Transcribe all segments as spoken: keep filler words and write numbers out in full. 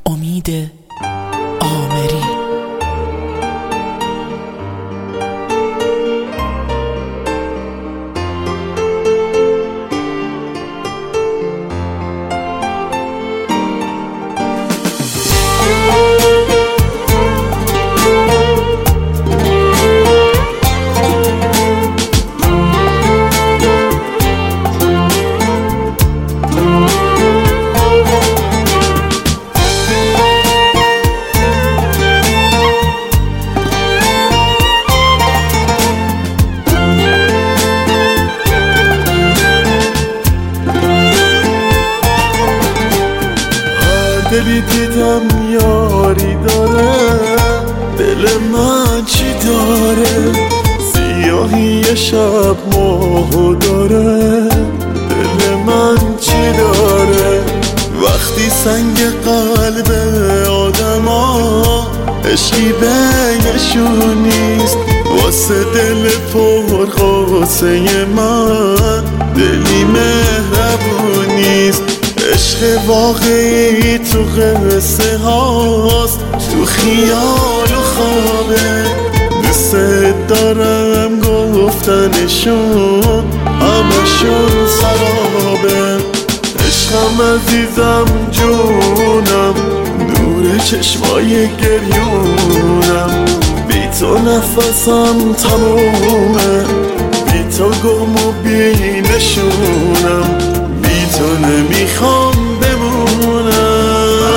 امید آمری. دلی دیدم یاری داره، دل من چی داره؟ سیاهی شب ماهو داره، دل من چی داره؟ وقتی سنگ قلب آدم ها عشقی بینشون نیست، واسه دل پر قاسه من دلی مهربون نیست. عشق واقعی تو قصه هاست، تو خیال و خوابه، دوست دارم گفتنشون همشون سرابه. عشقم عزیزم جونم، نور چشمای گریونم، بی تو نفسم تمومه، بی تو گم و بی نشونم، بی تو نمیخوام بمونم.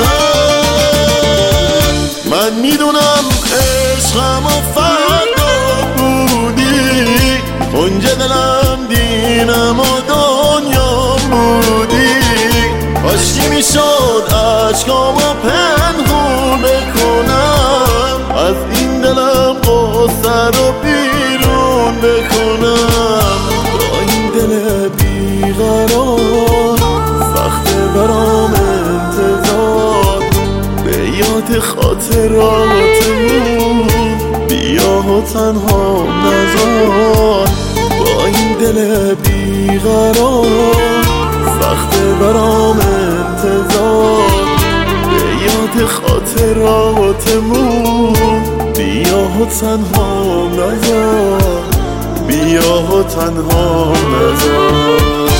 من میدونم عشقم و فردا بودی، کنج دلم دینم و دنیا بودی، کاشکی میشد عشقامو پنهون بکنم، از این دلم قصه رو بیرون بکنم. با این دل بیقرار سخته برام انتظار، به یاد خاطراتمون بیا و تنها نذار. با این دل بیقرار سخته برام انتظار، به یاد خاطراتمون بیا و تنها نذار، بیا و تنها نذار.